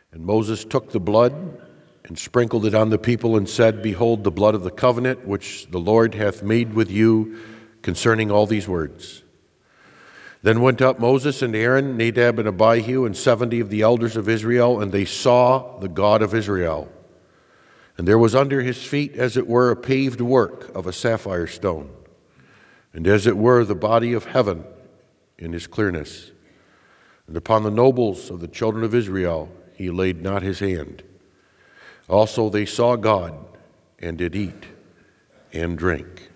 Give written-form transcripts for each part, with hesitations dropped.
And Moses took the blood and sprinkled it on the people and said, Behold the blood of the covenant which the Lord hath made with you concerning all these words. Then went up Moses and Aaron, Nadab and Abihu, and 70 of the elders of Israel, and they saw the God of Israel. And there was under his feet, as it were, a paved work of a sapphire stone, and as it were, the body of heaven in his clearness. And upon the nobles of the children of Israel he laid not his hand. Also they saw God, and did eat and drink.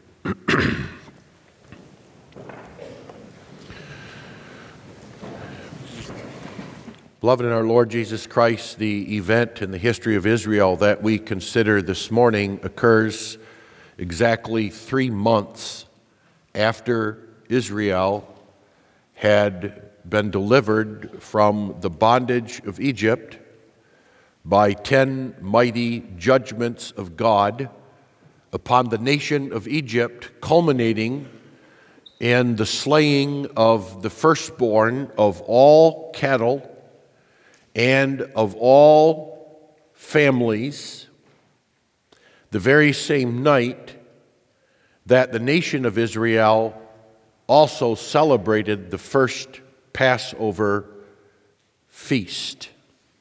Beloved in our Lord Jesus Christ, the event in the history of Israel that we consider this morning occurs exactly 3 months after Israel had been delivered from the bondage of Egypt by 10 mighty judgments of God upon the nation of Egypt, culminating in the slaying of the firstborn of all cattle and of all families, the very same night that the nation of Israel also celebrated the first Passover feast.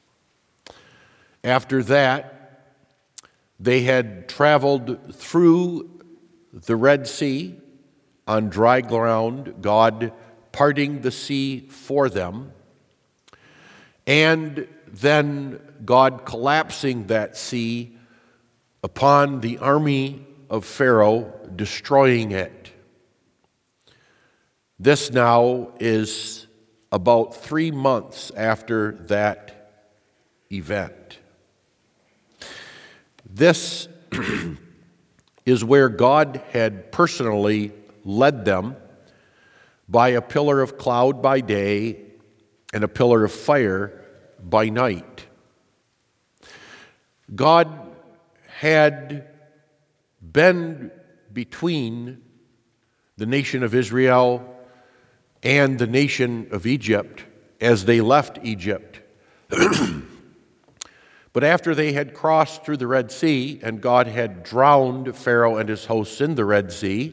After that, they had traveled through the Red Sea on dry ground, God parting the sea for them, and then God collapsing that sea upon the army of Pharaoh, destroying it. This now is about 3 months after that event. This is where God had personally led them by a pillar of cloud by day and a pillar of fire by night. God had been between the nation of Israel and the nation of Egypt as they left Egypt. But after they had crossed through the Red Sea and God had drowned Pharaoh and his hosts in the Red Sea,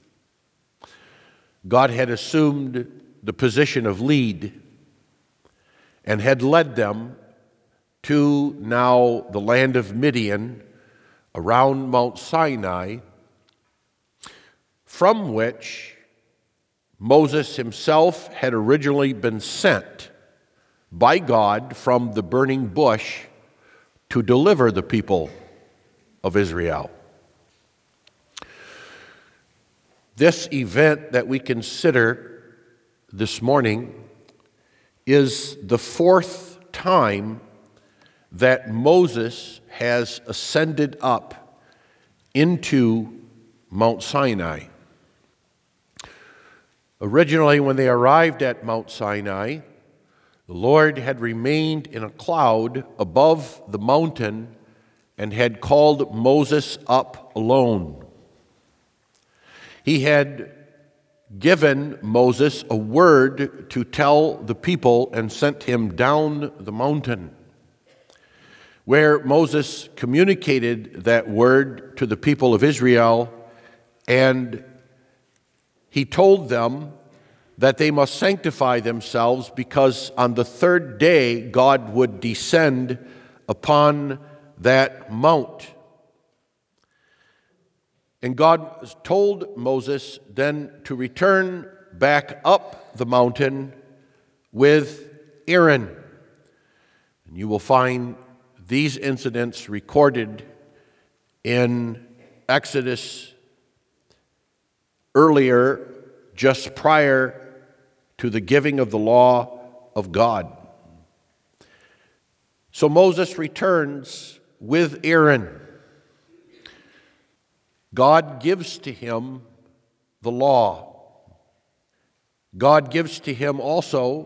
God had assumed the position of lead and had led them to now the land of Midian around Mount Sinai, from which Moses himself had originally been sent by God from the burning bush to deliver the people of Israel. This event that we consider this morning is the 4th time that Moses has ascended up into Mount Sinai. Originally, when they arrived at Mount Sinai, the Lord had remained in a cloud above the mountain and had called Moses up alone. He had given Moses a word to tell the people and sent him down the mountain, where Moses communicated that word to the people of Israel, and he told them that they must sanctify themselves because on the 3rd day God would descend upon that mount. And God told Moses then to return back up the mountain with Aaron. And you will find these incidents recorded in Exodus earlier, just prior to the giving of the law of God. So Moses returns with Aaron. God gives to him the law. God gives to him also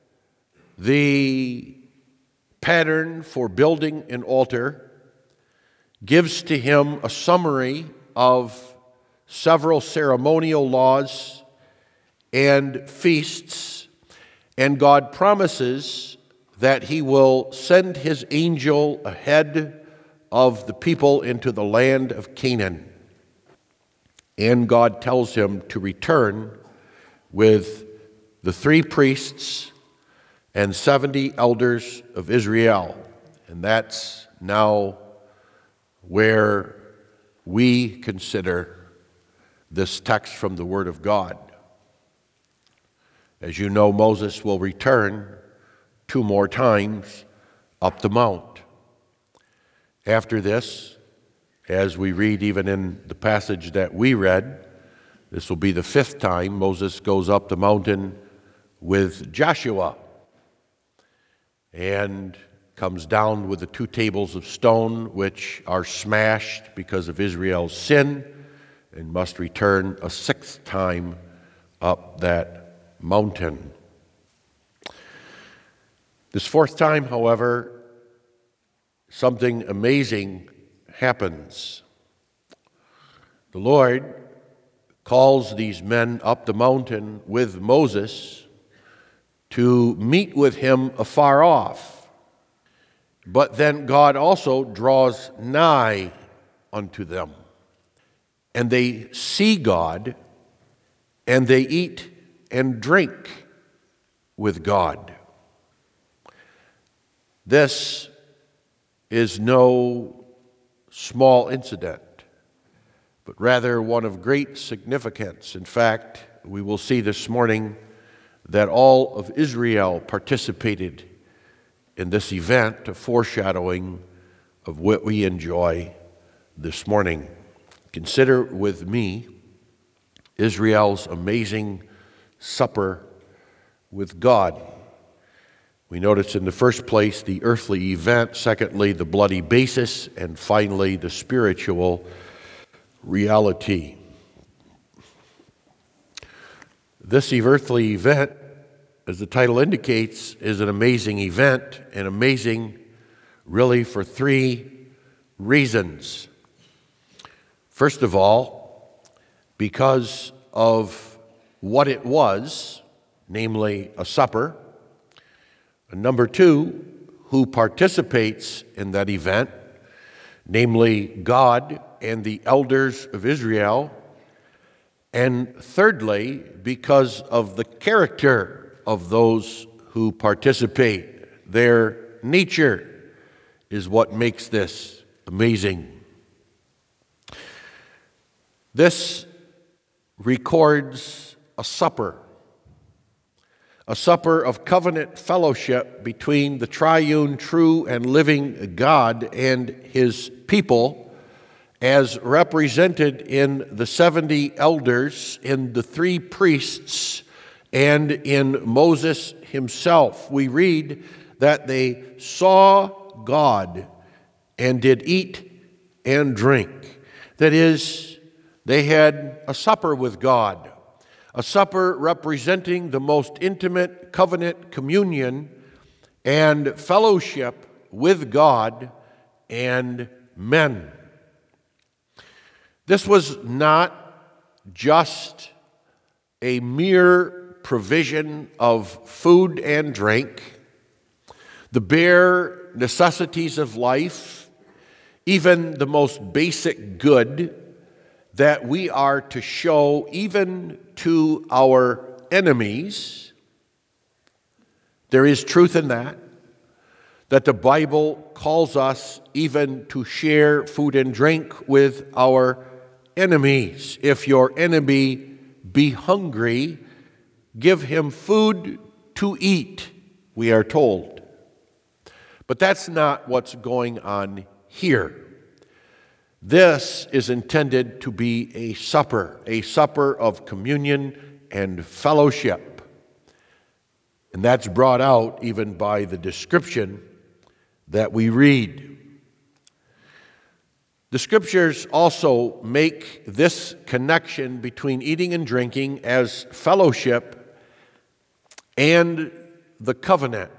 the pattern for building an altar, gives to him a summary of several ceremonial laws and feasts, and God promises that he will send his angel ahead of the people into the land of Canaan. And God tells him to return with the 3 priests and 70 elders of Israel. And that's now where we consider this text from the Word of God. As you know, Moses will return 2 more times up the mount. After this, as we read even in the passage that we read, this will be the 5th time Moses goes up the mountain with Joshua and comes down with the 2 tables of stone, which are smashed because of Israel's sin, and must return a 6th time up that mountain. This 4th time, however, something amazing happens. The Lord calls these men up the mountain with Moses to meet with him afar off. But then God also draws nigh unto them. And they see God, and they eat and drink with God. This is no small incident, but rather one of great significance. In fact, we will see this morning that all of Israel participated in this event, a foreshadowing of what we enjoy this morning. Consider with me Israel's amazing supper with God. We notice in the first place the earthly event, secondly the bloody basis, and finally the spiritual reality. This earthly event, as the title indicates, is an amazing event, and amazing really for 3 reasons. First of all, because of what it was, namely a supper. And number 2, who participates in that event, namely God and the elders of Israel. And thirdly, because of the character of those who participate. Their nature is what makes this amazing. This records a supper of covenant fellowship between the triune, true, and living God and his people, as represented in the 70 elders, in the 3 priests, and in Moses himself. We read that they saw God and did eat and drink. That is, they had a supper with God, a supper representing the most intimate covenant communion and fellowship with God and men. This was not just a mere provision of food and drink, the bare necessities of life, even the most basic good that we are to show even to our enemies. There is truth in that the Bible calls us even to share food and drink with our enemies. If your enemy be hungry, give him food to eat, we are told. But that's not what's going on here. This is intended to be a supper of communion and fellowship. And that's brought out even by the description that we read. The Scriptures also make this connection between eating and drinking as fellowship and the covenant.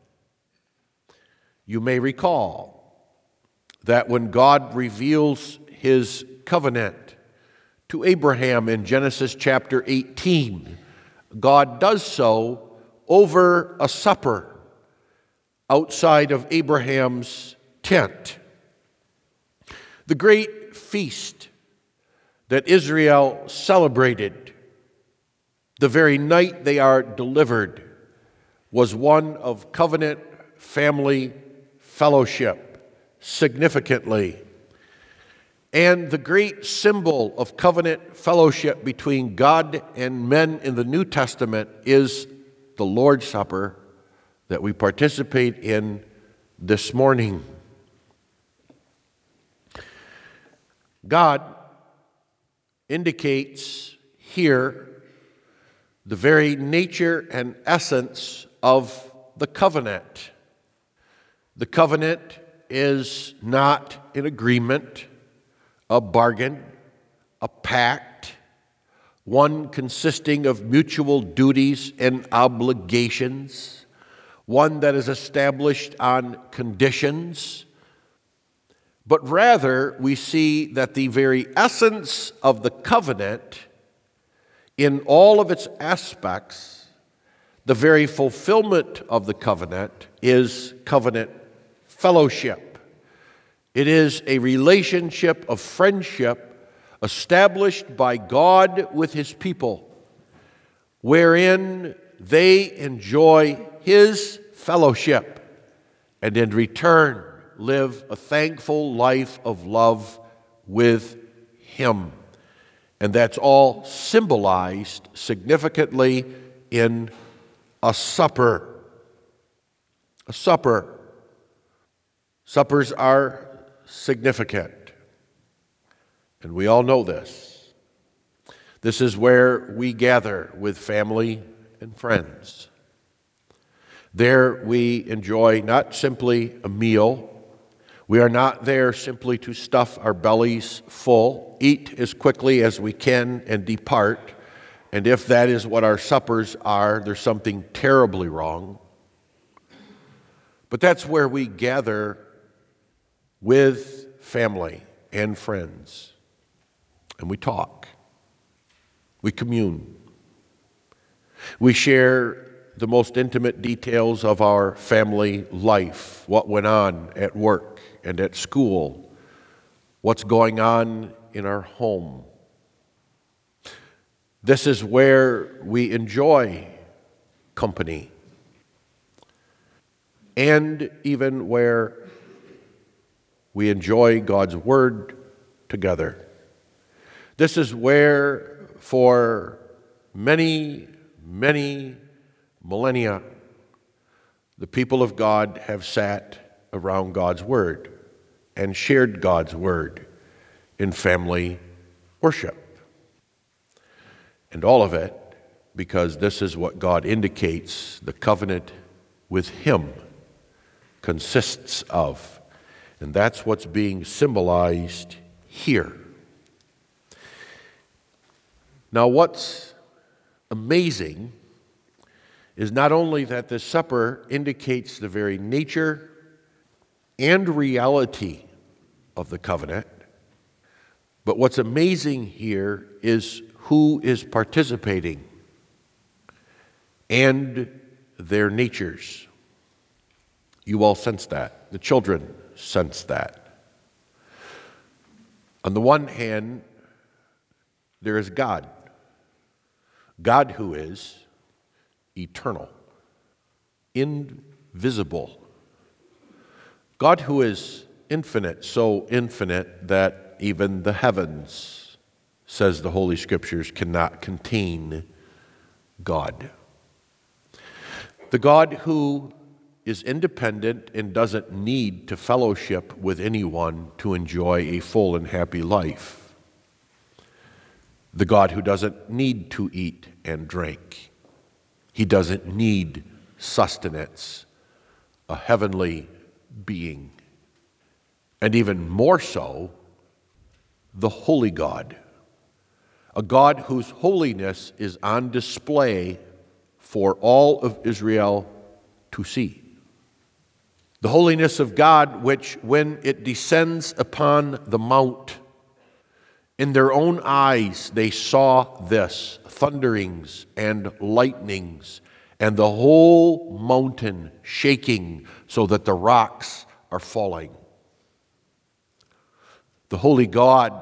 You may recall that when God reveals his covenant to Abraham in Genesis chapter 18, God does so over a supper outside of Abraham's tent. The great feast that Israel celebrated the very night they are delivered was one of covenant family fellowship, significantly. And the great symbol of covenant fellowship between God and men in the New Testament is the Lord's Supper that we participate in this morning. God indicates here the very nature and essence of the covenant. The covenant is not an agreement, a bargain, a pact, one consisting of mutual duties and obligations, one that is established on conditions, but rather we see that the very essence of the covenant, in all of its aspects, the very fulfillment of the covenant is covenant fellowship. It is a relationship of friendship established by God with His people, wherein they enjoy His fellowship and in return live a thankful life of love with Him. And that's all symbolized significantly in a supper. A supper. Suppers are significant. And we all know this. This is where we gather with family and friends. There we enjoy not simply a meal. We are not there simply to stuff our bellies full, eat as quickly as we can, and depart. And if that is what our suppers are, there's something terribly wrong. But that's where we gather with family and friends. And we talk. We commune. We share the most intimate details of our family life, what went on at work and at school, what's going on in our home. This is where we enjoy company, and even where we enjoy God's Word together. This is where, for many, many millennia, the people of God have sat around God's Word and shared God's Word in family worship. And all of it because this is what God indicates the covenant with Him consists of. And that's what's being symbolized here. Now, what's amazing is not only that this supper indicates the very nature and reality of the covenant, but what's amazing here is who is participating and their natures. You all sense that. The children sense that. On the one hand, there is God. God who is eternal, invisible. God who is infinite, so infinite that even the heavens, says the Holy Scriptures, cannot contain God. The God who is independent and doesn't need to fellowship with anyone to enjoy a full and happy life. The God who doesn't need to eat and drink. He doesn't need sustenance, a heavenly being. And even more so, the holy God, a God whose holiness is on display for all of Israel to see. The holiness of God, which when it descends upon the mount, in their own eyes they saw this, thunderings and lightnings and the whole mountain shaking so that the rocks are falling. The holy God,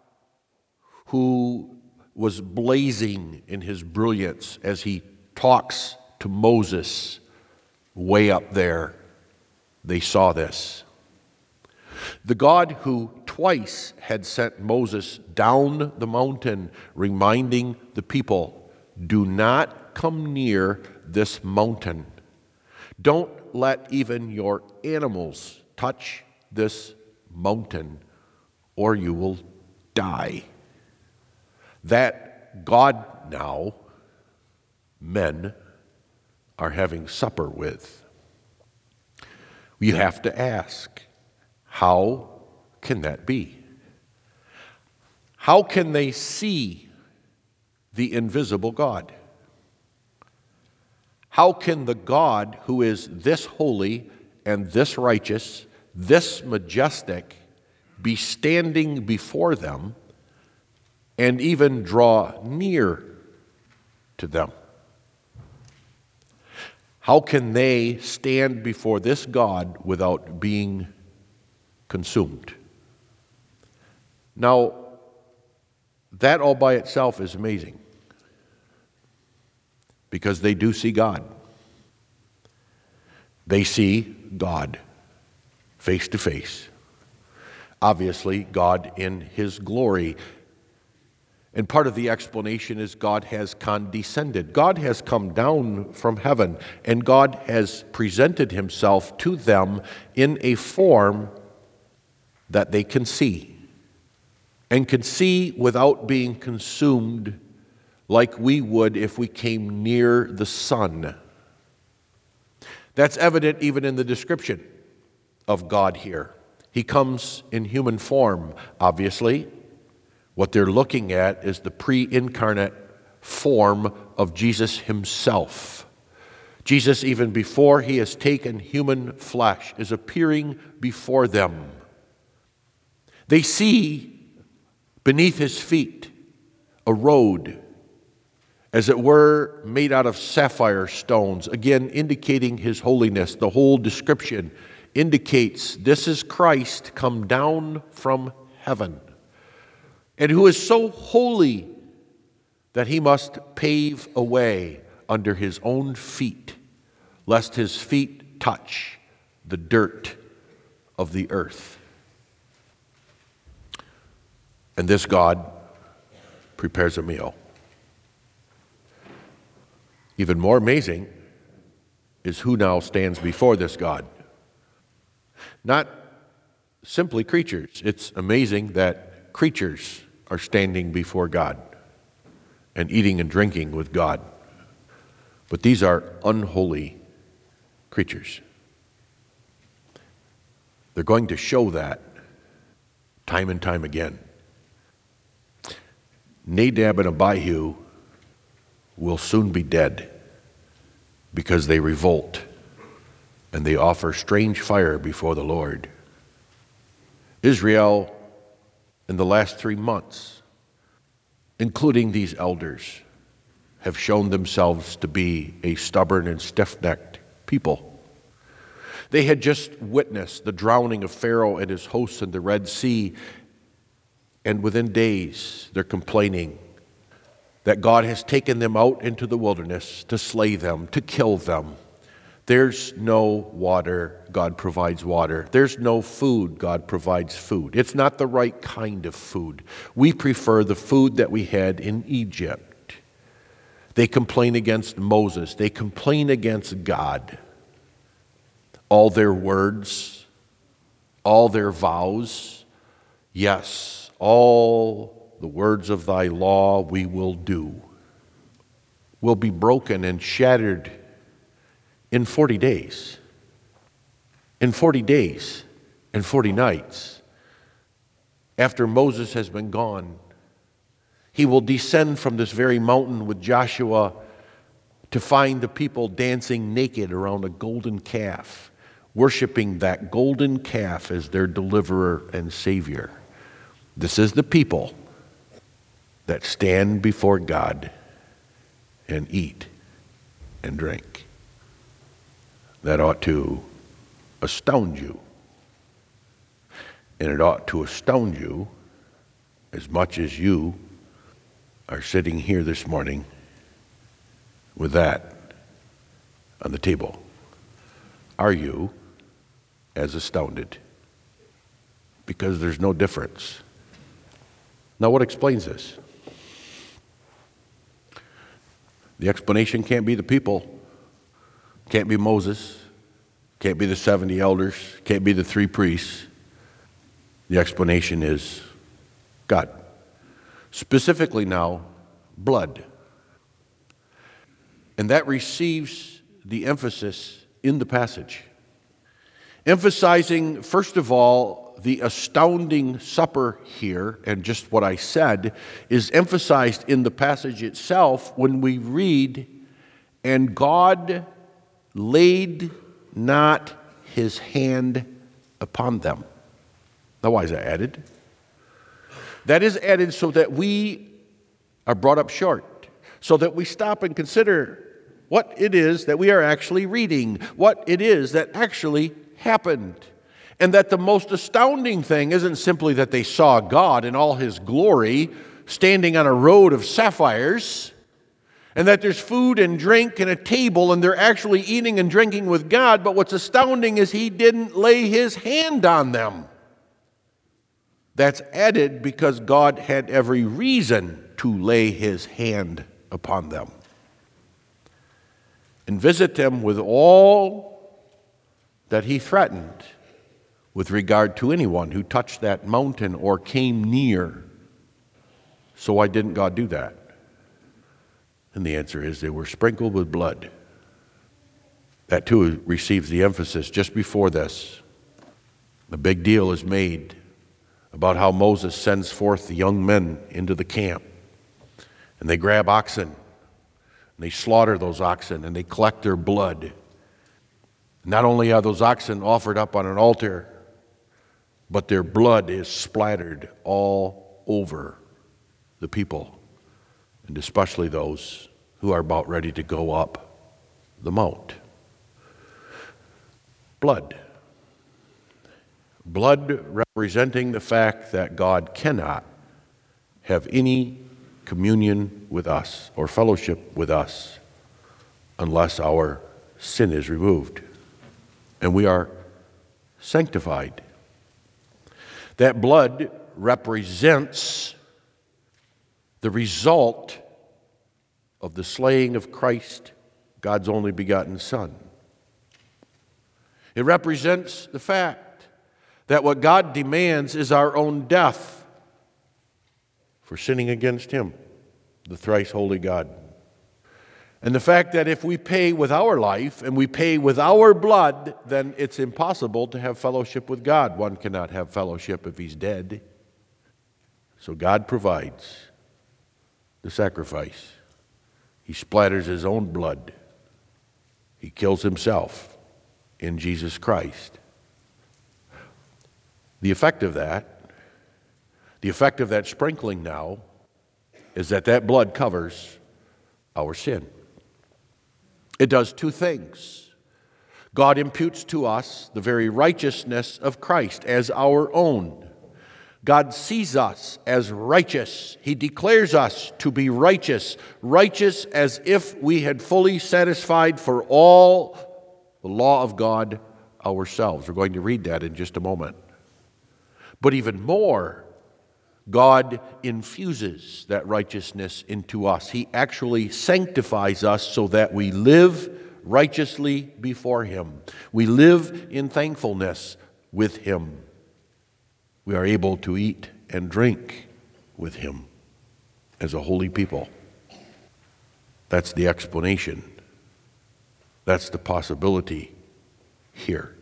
who was blazing in his brilliance as he talks to Moses way up there, they saw this. The God who twice had sent Moses down the mountain, reminding the people, do not come near this mountain. Don't let even your animals touch this mountain, or you will die. That God now, men are having supper with. You have to ask, how can that be? How can they see the invisible God? How can the God who is this holy and this righteous, this majestic, be standing before them and even draw near to them? How can they stand before this God without being consumed? Now, that all by itself is amazing, because they do see God. They see God face to face. Obviously, God in his glory. And part of the explanation is God has condescended. God has come down from heaven, and God has presented himself to them in a form that they can see, and can see without being consumed like we would if we came near the sun. That's evident even in the description of God here. He comes in human form, obviously. What they're looking at is the pre-incarnate form of Jesus himself. Jesus, even before he has taken human flesh, is appearing before them. They see beneath his feet a road, as it were, made out of sapphire stones, again indicating his holiness. The whole description indicates this is Christ come down from heaven, and who is so holy that he must pave a way under his own feet, lest his feet touch the dirt of the earth. And this God prepares a meal. Even more amazing is who now stands before this God. Not simply creatures. It's amazing that creatures are standing before God and eating and drinking with God. But these are unholy creatures. They're going to show that time and time again. Nadab and Abihu will soon be dead because they revolt and they offer strange fire before the Lord. Israel, in the last 3 months, including these elders, have shown themselves to be a stubborn and stiff-necked people. They had just witnessed the drowning of Pharaoh and his hosts in the Red Sea, and within days they're complaining that God has taken them out into the wilderness to slay them, to kill them. There's no water, God provides water. There's no food, God provides food. It's not the right kind of food. We prefer the food that we had in Egypt. They complain against Moses. They complain against God. All their words, all their vows, yes, all the words of thy law we will do, will be broken and shattered in 40 days. In 40 days and 40 nights, after Moses has been gone, he will descend from this very mountain with Joshua to find the people dancing naked around a golden calf, worshiping that golden calf as their deliverer and savior. This is the people that stand before God and eat and drink. That ought to astound you. And it ought to astound you as much as you are sitting here this morning with that on the table. Are you as astounded? Because there's no difference. Now, what explains this? The explanation can't be the people, can't be Moses, can't be the 70 elders, can't be the 3 priests. The explanation is God. Specifically now, blood. And that receives the emphasis in the passage. Emphasizing, first of all, the astounding supper here, and just what I said, is emphasized in the passage itself when we read, "And God laid not his hand upon them." Now, why is that added? That is added so that we are brought up short, so that we stop and consider what it is that we are actually reading, what it is that actually happened. And that the most astounding thing isn't simply that they saw God in all his glory standing on a road of sapphires, and that there's food and drink and a table and they're actually eating and drinking with God, but what's astounding is he didn't lay his hand on them. That's added because God had every reason to lay his hand upon them and visit them with all that he threatened with regard to anyone who touched that mountain or came near. So why didn't God do that? And the answer is they were sprinkled with blood. That too receives the emphasis just before this. The big deal is made about how Moses sends forth the young men into the camp. And they grab oxen, and they slaughter those oxen, and they collect their blood. Not only are those oxen offered up on an altar, but their blood is splattered all over the people, and especially those who are about ready to go up the mount. Blood. Blood representing the fact that God cannot have any communion with us or fellowship with us unless our sin is removed and we are sanctified. That blood represents the result of the slaying of Christ, God's only begotten Son. It represents the fact that what God demands is our own death for sinning against him, the thrice holy God. And the fact that if we pay with our life and we pay with our blood, then it's impossible to have fellowship with God. One cannot have fellowship if he's dead. So God provides the sacrifice. He splatters his own blood. He kills himself in Jesus Christ. The effect of that sprinkling now is that blood covers our sin. It does two things. God imputes to us the very righteousness of Christ as our own. God sees us as righteous. He declares us to be righteous, righteous as if we had fully satisfied for all the law of God ourselves. We're going to read that in just a moment. But even more, God infuses that righteousness into us. He actually sanctifies us so that we live righteously before him. We live in thankfulness with him. We are able to eat and drink with him as a holy people. That's the explanation. That's the possibility here.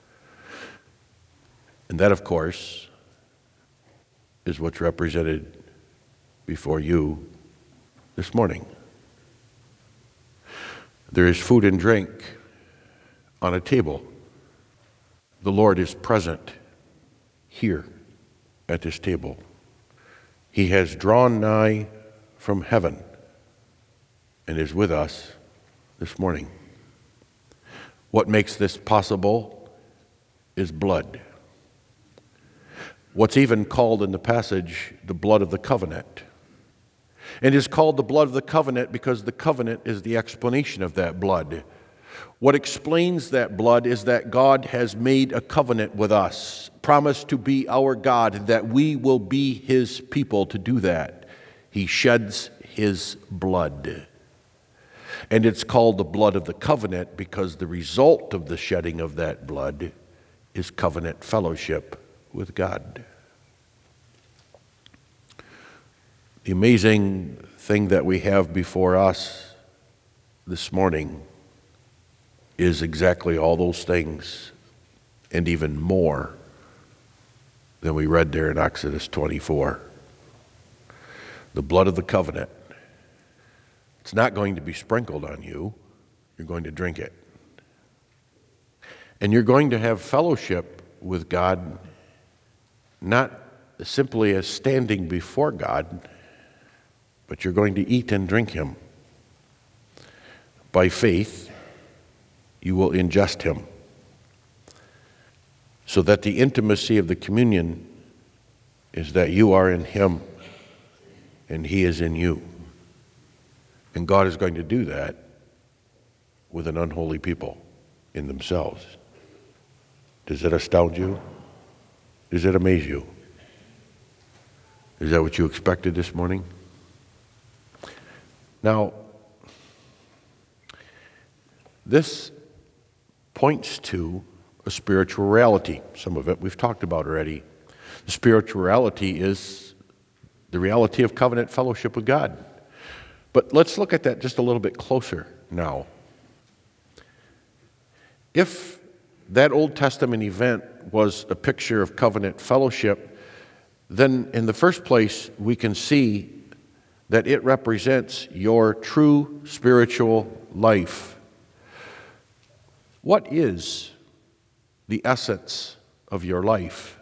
And that, of course, is what's represented before you this morning. There is food and drink on a table. The Lord is present here at this table. He has drawn nigh from heaven and is with us this morning. What makes this possible is blood. What's even called in the passage the blood of the covenant. And it is called the blood of the covenant because the covenant is the explanation of that blood. What explains that blood is that God has made a covenant with us, promised to be our God, that we will be His people. To do that, He sheds His blood. And it's called the blood of the covenant because the result of the shedding of that blood is covenant fellowship with God. The amazing thing that we have before us this morning is exactly all those things and even more than we read there in Exodus 24. The blood of the covenant. It's not going to be sprinkled on you. You're going to drink it. And you're going to have fellowship with God, not simply as standing before God, but you're going to eat and drink Him. By faith, you will ingest Him, so that the intimacy of the communion is that you are in Him and He is in you. And God is going to do that with an unholy people in themselves. Does that astound you? Does it amaze you? Is that what you expected this morning? Now, this points to a spiritual reality. Some of it we've talked about already. The spiritual reality is the reality of covenant fellowship with God. But let's look at that just a little bit closer now. If that Old Testament event was a picture of covenant fellowship, then in the first place we can see that it represents your true spiritual life. What is the essence of your life?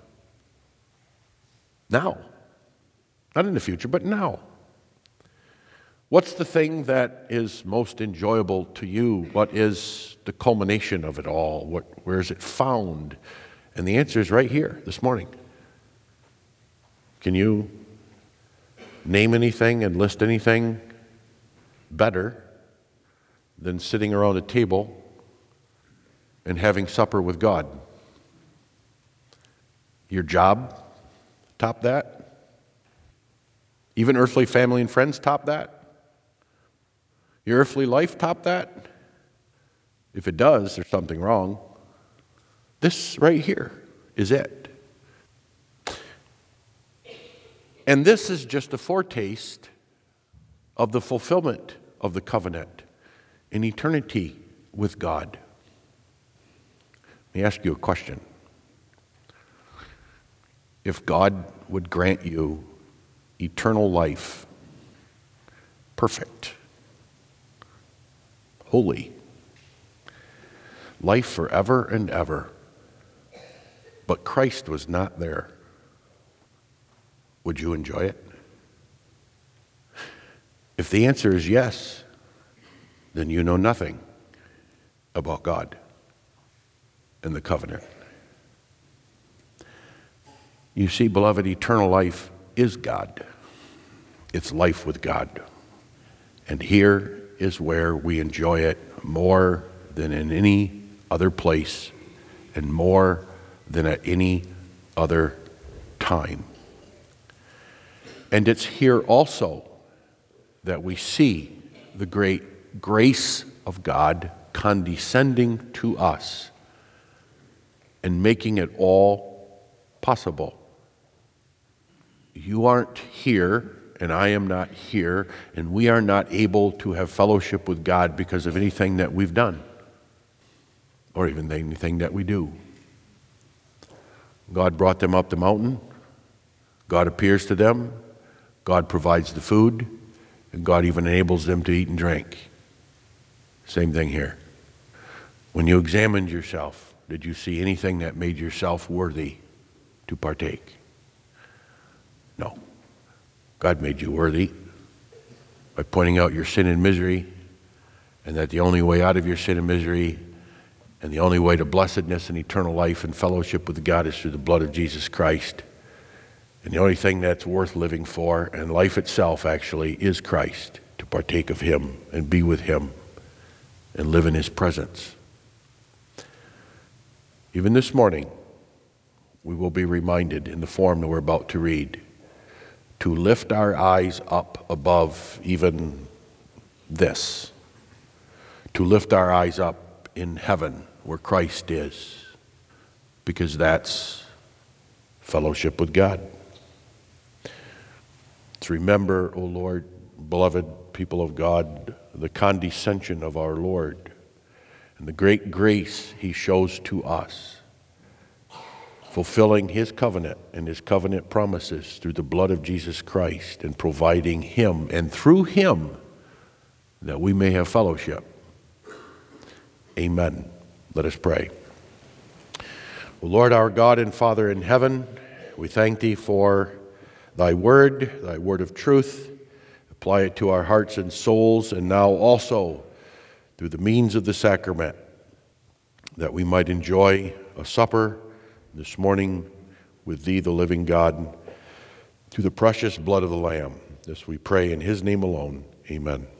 Now. Not in the future, but now. What's the thing that is most enjoyable to you? What is the culmination of it all? Where is it found? And the answer is right here this morning. Can you name anything and list anything better than sitting around a table and having supper with God? Your job, top that? Even earthly family and friends, top that? Your earthly life, top that? If it does, there's something wrong. This right here is it. And this is just a foretaste of the fulfillment of the covenant in eternity with God. Let me ask you a question. If God would grant you eternal life, perfect, holy, life forever and ever, but Christ was not there, would you enjoy it? If the answer is yes, then you know nothing about God and the covenant. You see, beloved, eternal life is God. It's life with God. And here is where we enjoy it more than in any other place and more than at any other time. And it's here also that we see the great grace of God condescending to us and making it all possible. You aren't here, and I am not here, and we are not able to have fellowship with God because of anything that we've done, or even anything that we do. God brought them up the mountain. God appears to them. God provides the food, and God even enables them to eat and drink. Same thing here. When you examined yourself, did you see anything that made yourself worthy to partake? No. God made you worthy by pointing out your sin and misery and that the only way out of your sin and misery and the only way to blessedness and eternal life and fellowship with God is through the blood of Jesus Christ. And the only thing that's worth living for, and life itself actually, is Christ, to partake of him and be with him and live in his presence. Even this morning, we will be reminded in the form that we're about to read to lift our eyes up above even this, to lift our eyes up in heaven where Christ is, because that's fellowship with God. To remember, O Lord, beloved people of God, the condescension of our Lord and the great grace he shows to us, fulfilling his covenant and his covenant promises through the blood of Jesus Christ and providing him and through him that we may have fellowship. Amen. Let us pray. O Lord, our God and Father in heaven, we thank thee for thy word of truth. Apply it to our hearts and souls, and now also through the means of the sacrament, that we might enjoy a supper this morning with thee, the living God, through the precious blood of the Lamb. This we pray in his name alone. Amen.